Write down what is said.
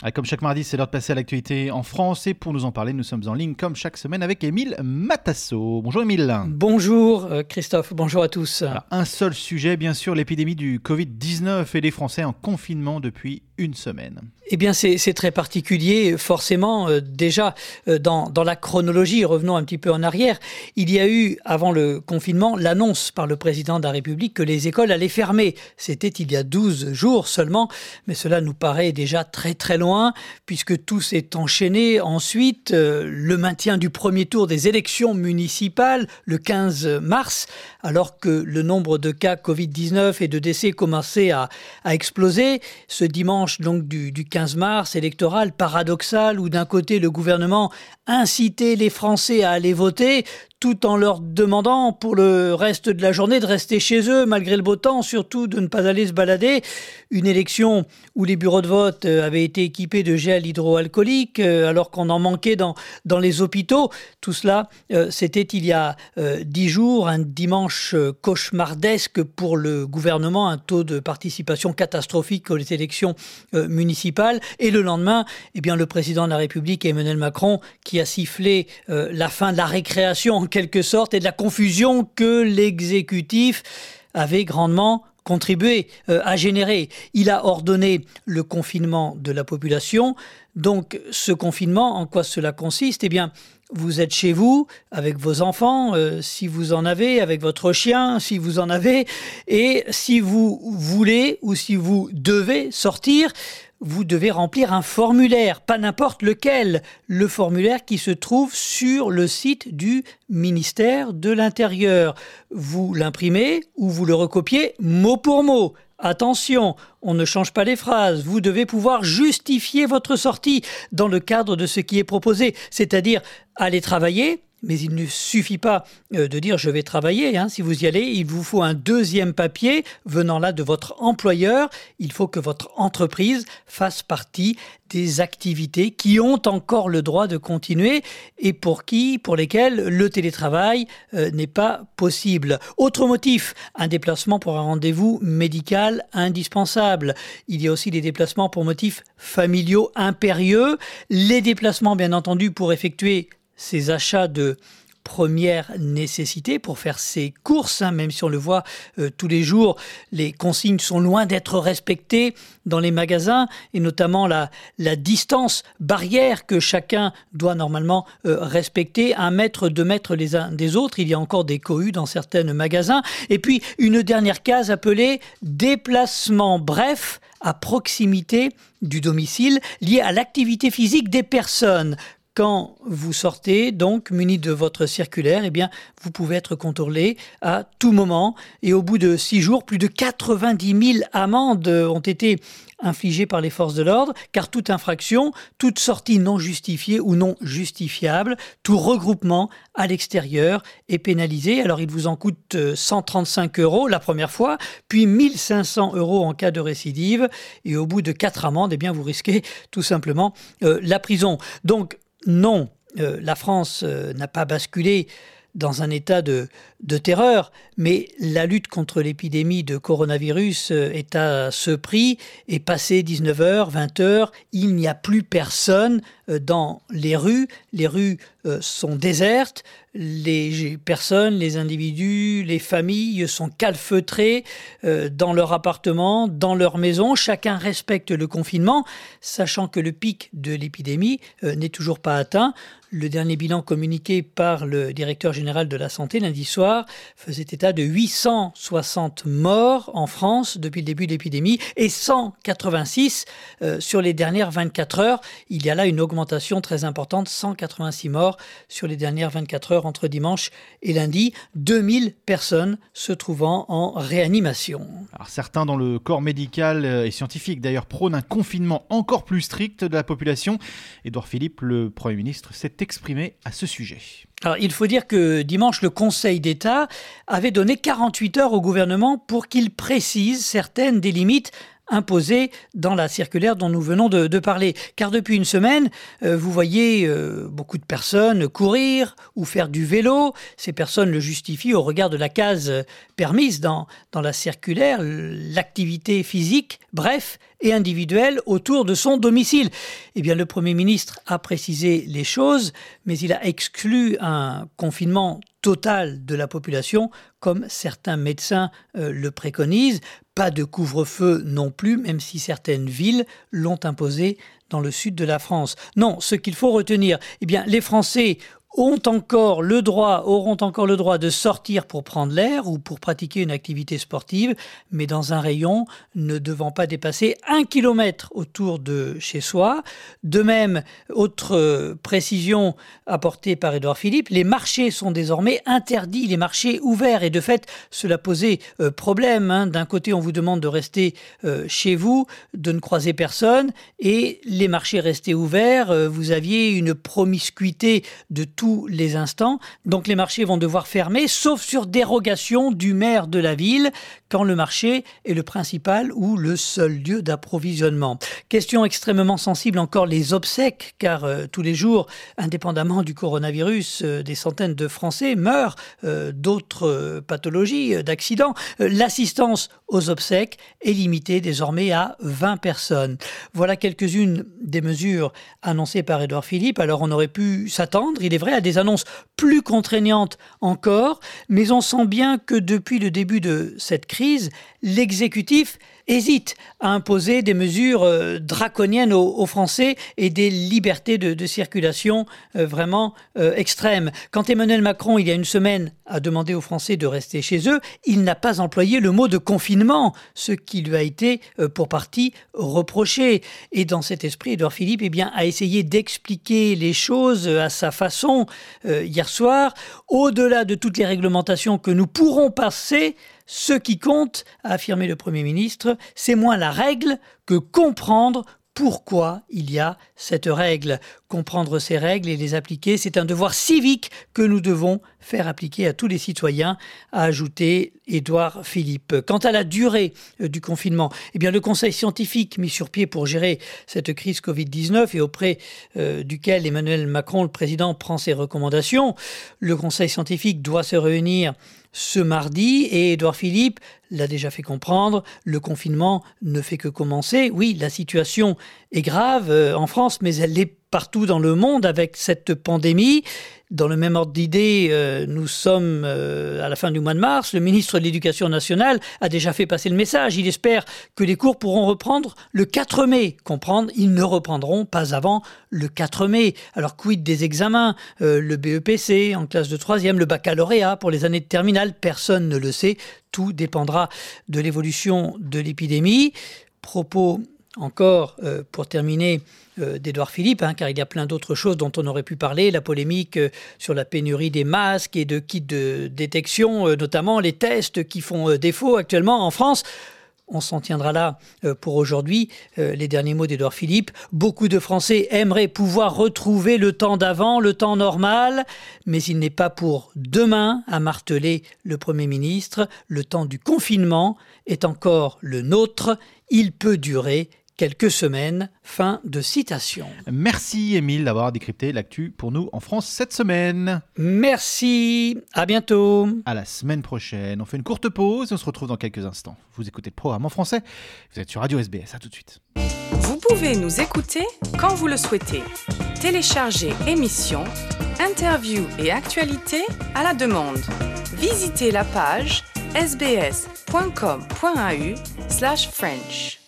Comme chaque mardi, c'est l'heure de passer à l'actualité en France. Et pour nous en parler, nous sommes en ligne comme chaque semaine avec Émile Matasso. Bonjour Émile. Bonjour Christophe, bonjour à tous. Alors, un seul sujet, bien sûr, l'épidémie du Covid-19 et les Français en confinement depuis une semaine. Eh bien, c'est très particulier, forcément. Déjà, dans la chronologie, revenons un petit peu en arrière, il y a eu, avant le confinement, l'annonce par le président de la République que les écoles allaient fermer. C'était il y a 12 jours seulement, mais cela nous paraît déjà très très loin, puisque tout s'est enchaîné. Ensuite, le maintien du premier tour des élections municipales, le 15 mars, alors que le nombre de cas Covid-19 et de décès commençait à exploser. Ce dimanche, donc du 15 mars, électoral paradoxal, où d'un côté le gouvernement incitait les Français à aller voter, tout en leur demandant pour le reste de la journée de rester chez eux, malgré le beau temps, surtout de ne pas aller se balader. Une élection où les bureaux de vote avaient été équipés de gel hydroalcoolique, alors qu'on en manquait dans les hôpitaux. Tout cela, c'était il y a 10 jours, un dimanche cauchemardesque pour le gouvernement, un taux de participation catastrophique aux élections municipales. Et le lendemain, eh bien, le président de la République, Emmanuel Macron, qui a sifflé la fin de la récréation en quelque sorte et de la confusion que l'exécutif avait grandement contribué à générer. Il a ordonné le confinement de la population. Donc ce confinement, en quoi cela consiste ? Eh bien, vous êtes chez vous avec vos enfants, si vous en avez, avec votre chien, si vous en avez, et si vous voulez ou si vous devez sortir, vous devez remplir un formulaire, pas n'importe lequel, le formulaire qui se trouve sur le site du ministère de l'Intérieur. Vous l'imprimez ou vous le recopiez mot pour mot. Attention, on ne change pas les phrases. Vous devez pouvoir justifier votre sortie dans le cadre de ce qui est proposé, c'est-à-dire aller travailler. Mais il ne suffit pas de dire « je vais travailler ». Si vous y allez, il vous faut un deuxième papier venant là de votre employeur. Il faut que votre entreprise fasse partie des activités qui ont encore le droit de continuer et pour lesquelles le télétravail n'est pas possible. Autre motif, un déplacement pour un rendez-vous médical indispensable. Il y a aussi des déplacements pour motifs familiaux impérieux. Les déplacements, bien entendu, pour effectuer ces achats de première nécessité pour faire ses courses, même si on le voit tous les jours, les consignes sont loin d'être respectées dans les magasins et notamment la distance barrière que chacun doit normalement respecter, 1 mètre, 2 mètres les uns des autres. Il y a encore des cohues dans certains magasins. Et puis une dernière case appelée déplacement bref à proximité du domicile lié à l'activité physique des personnes. Quand vous sortez, donc, muni de votre circulaire, eh bien, vous pouvez être contrôlé à tout moment. Et au bout de 6 jours, plus de 90 000 amendes ont été infligées par les forces de l'ordre, car toute infraction, toute sortie non justifiée ou non justifiable, tout regroupement à l'extérieur est pénalisé. Alors, il vous en coûte 135 € la première fois, puis 1 500 € en cas de récidive. Et au bout de 4 amendes, eh bien, vous risquez tout simplement la prison. Donc, non, la France n'a pas basculé dans un état de terreur, mais la lutte contre l'épidémie de coronavirus est à ce prix et passé 19h, 20h, il n'y a plus personne dans les rues. Les rues sont désertes, les personnes, les individus, les familles sont calfeutrées dans leur appartement, dans leur maison. Chacun respecte le confinement, sachant que le pic de l'épidémie n'est toujours pas atteint. Le dernier bilan communiqué par le directeur général de la Santé lundi soir faisait état de 860 morts en France depuis le début de l'épidémie et 186 sur les dernières 24 heures. Il y a là une augmentation très importante, 186 morts sur les dernières 24 heures entre dimanche et lundi. 2000 personnes se trouvant en réanimation. Alors certains dans le corps médical et scientifique d'ailleurs prônent un confinement encore plus strict de la population. Édouard Philippe, le Premier ministre, s'est exprimé à ce sujet. Alors, il faut dire que dimanche, le Conseil d'État avait donné 48 heures au gouvernement pour qu'il précise certaines des limites imposées dans la circulaire dont nous venons de parler. Car depuis une semaine, vous voyez beaucoup de personnes courir ou faire du vélo. Ces personnes le justifient au regard de la case permise dans la circulaire, l'activité physique, bref, et individuelle autour de son domicile. Eh bien, le Premier ministre a précisé les choses, mais il a exclu un confinement total de la population, comme certains médecins le préconisent. Pas de couvre-feu non plus, même si certaines villes l'ont imposé dans le sud de la France. Non, ce qu'il faut retenir, eh bien, les Français auront encore le droit de sortir pour prendre l'air ou pour pratiquer une activité sportive, mais dans un rayon ne devant pas dépasser 1 kilomètre autour de chez soi. De même, autre précision apportée par Édouard Philippe, les marchés sont désormais interdits, les marchés ouverts. Et de fait, cela posait problème. D'un côté, on vous demande de rester chez vous, de ne croiser personne, et les marchés restaient ouverts. Vous aviez une promiscuité de tous les instants. Donc les marchés vont devoir fermer, sauf sur dérogation du maire de la ville, quand le marché est le principal ou le seul lieu d'approvisionnement. Question extrêmement sensible encore, les obsèques, car tous les jours, indépendamment du coronavirus, des centaines de Français meurent d'autres pathologies, d'accidents. L'assistance aux obsèques est limitée désormais à 20 personnes. Voilà quelques-unes des mesures annoncées par Édouard Philippe. Alors on aurait pu s'attendre, il est vrai, à des annonces plus contraignantes encore, mais on sent bien que depuis le début de cette crise, l'exécutif hésite à imposer des mesures draconiennes aux Français et des libertés de circulation vraiment extrêmes. Quand Emmanuel Macron, il y a une semaine, a demandé aux Français de rester chez eux, il n'a pas employé le mot de confinement, ce qui lui a été pour partie reproché. Et dans cet esprit, Édouard Philippe a essayé d'expliquer les choses à sa façon hier soir. Au-delà de toutes les réglementations que nous pourrons passer, ce qui compte, a affirmé le Premier ministre, c'est moins la règle que comprendre pourquoi il y a cette règle. Comprendre ces règles et les appliquer, c'est un devoir civique que nous devons faire appliquer à tous les citoyens, a ajouté Édouard Philippe. Quant à la durée du confinement, le Conseil scientifique mis sur pied pour gérer cette crise Covid-19 et auprès duquel Emmanuel Macron, le président, prend ses recommandations, le Conseil scientifique doit se réunir ce mardi et Édouard Philippe l'a déjà fait comprendre, le confinement ne fait que commencer. Oui, la situation est grave en France, mais elle l'est partout dans le monde avec cette pandémie. Dans le même ordre d'idée, nous sommes à la fin du mois de mars. Le ministre de l'Éducation nationale a déjà fait passer le message. Il espère que les cours pourront reprendre le 4 mai. Comprendre, ils ne reprendront pas avant le 4 mai. Alors, quid des examens, le BEPC en classe de 3e, le baccalauréat pour les années de terminale, personne ne le sait. Tout dépendra de l'évolution de l'épidémie. Propos encore, pour terminer, d'Édouard Philippe, car il y a plein d'autres choses dont on aurait pu parler, la polémique sur la pénurie des masques et de kits de détection, notamment les tests qui font défaut actuellement en France. On s'en tiendra là pour aujourd'hui. Les derniers mots d'Édouard Philippe. Beaucoup de Français aimeraient pouvoir retrouver le temps d'avant, le temps normal, mais il n'est pas pour demain, a martelé le Premier ministre. Le temps du confinement est encore le nôtre. Il peut durer quelques semaines. Fin de citation. Merci Émile d'avoir décrypté l'actu pour nous en France cette semaine. Merci, à bientôt. À la semaine prochaine. On fait une courte pause et on se retrouve dans quelques instants. Vous écoutez le programme en français, vous êtes sur Radio SBS, à tout de suite. Vous pouvez nous écouter quand vous le souhaitez. Téléchargez émissions, interviews et actualités à la demande. Visitez la page sbs.com.au/French.